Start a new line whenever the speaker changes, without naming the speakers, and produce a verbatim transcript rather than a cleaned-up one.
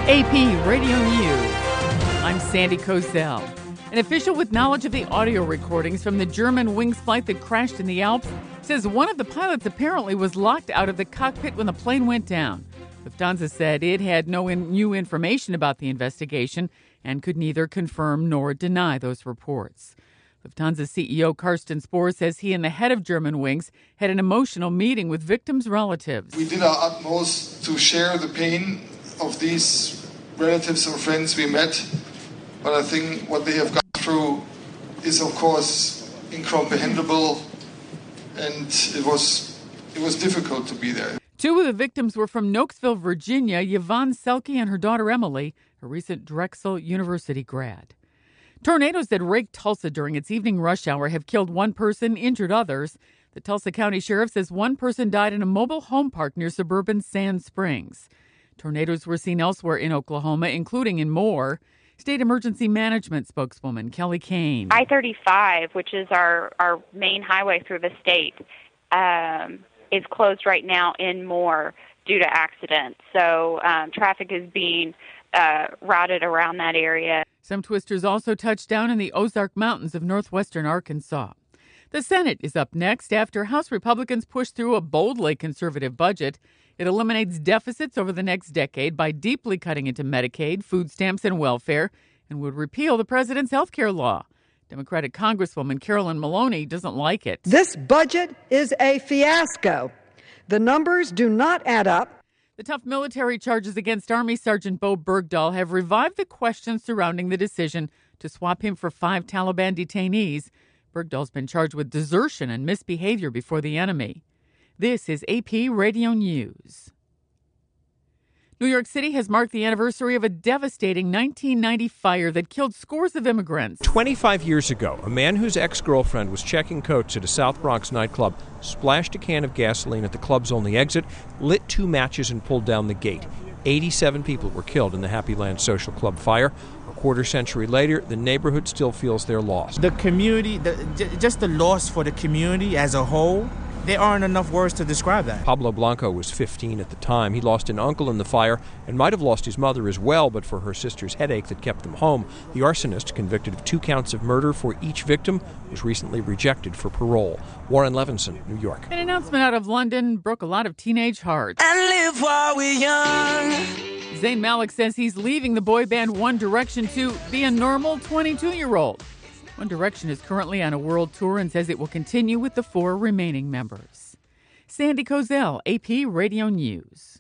A P Radio News. I'm Sandy Kozel. An official with knowledge of the audio recordings from the Germanwings flight that crashed in the Alps says one of the pilots apparently was locked out of the cockpit when the plane went down. Lufthansa said it had no in- new information about the investigation and could neither confirm nor deny those reports. Lufthansa C E O Carsten Spohr says he and the head of Germanwings had an emotional meeting with victims' relatives.
We did our utmost to share the pain of these relatives or friends we met, but I think what they have gone through is, of course, incomprehensible, and it was it was difficult to be there.
Two of the victims were from Nokesville, Virginia, Yvonne Selke and her daughter Emily, a recent Drexel University grad. Tornadoes that raked Tulsa during its evening rush hour have killed one person, injured others. The Tulsa County Sheriff says one person died in a mobile home park near suburban Sand Springs. Tornadoes were seen elsewhere in Oklahoma, including in Moore. State Emergency Management spokeswoman Kelly Kane.
I thirty-five, which is our, our main highway through the state, um, is closed right now in Moore due to accidents. So um, traffic is being uh, routed around that area.
Some twisters also touched down in the Ozark Mountains of northwestern Arkansas. The Senate is up next after House Republicans push through a boldly conservative budget. It eliminates deficits over the next decade by deeply cutting into Medicaid, food stamps, and welfare, and would repeal the president's health care law. Democratic Congresswoman Carolyn Maloney doesn't like it.
This budget is a fiasco. The numbers do not add up.
The tough military charges against Army Sergeant Bo Bergdahl have revived the questions surrounding the decision to swap him for five Taliban detainees. Bergdahl's been charged with desertion and misbehavior before the enemy. This is A P Radio News. New York City has marked the anniversary of a devastating nineteen ninety fire that killed scores of immigrants.
twenty-five years ago, a man whose ex-girlfriend was checking coats at a South Bronx nightclub splashed a can of gasoline at the club's only exit, lit two matches, and pulled down the gate. eighty-seven people were killed in the Happy Land Social Club fire. A quarter century later, the neighborhood still feels their loss.
The community, the, just the loss for the community as a whole, there aren't enough words to describe that.
Pablo Blanco was fifteen at the time. He lost an uncle in the fire and might have lost his mother as well, but for her sister's headache that kept them home. The arsonist, convicted of two counts of murder for each victim, was recently rejected for parole. Warren Levinson, New York.
An announcement out of London broke a lot of teenage hearts.
And live while we're young.
Zayn Malik says he's leaving the boy band One Direction to be a normal twenty-two-year-old. One Direction is currently on a world tour and says it will continue with the four remaining members. Sandy Kozel, A P Radio News.